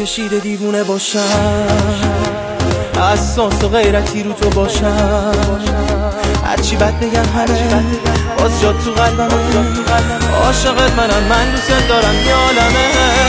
کشیده دیوونه باشم، حساس و غیرتی رو تو باشم، هرچی بد بگم همه باز جا تو قلبمه، عاشقت منم، من دوست دارم یالمه.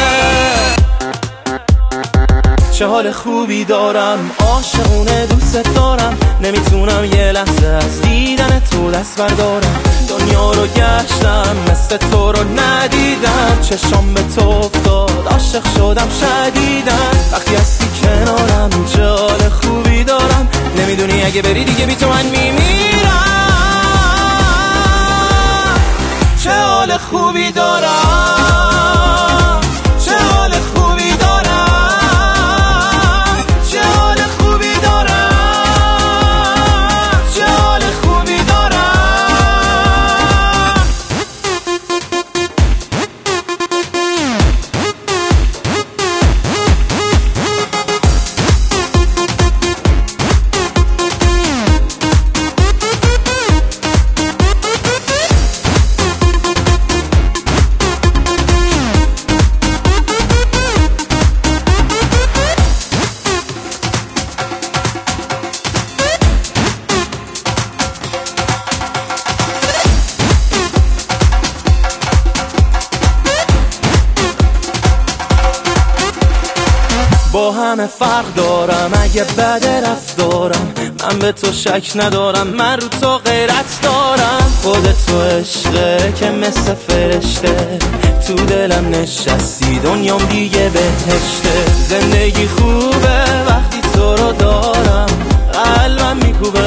چه حال خوبی دارم، عاشقونه دوست دارم، نمیتونم یه لحظه از دیدن تو دست بردارم. دنیا رو گشتم مثل تو رو ندیدم، چشام به تو افتاد عاشق شدم شدیدن. وقتی هستی کنارم چه حال خوبی دارم، نمیدونی اگه بری دیگه بی تو من میمیرم. چه حال خوبی دارم، چه حال خوبی دارم، چه حال خوبی دارم، چه حال خوبی دارم. با همه فرق دارم، اگه بد رفتارم من به تو شک ندارم، من رو تو غیرت دارم. خودت تو عشقه که مثل فرشته تو دلم نشستی، دنیام دیگه بهشته. زندگی خوبه وقتی تو رو دارم، قلبم میکوبه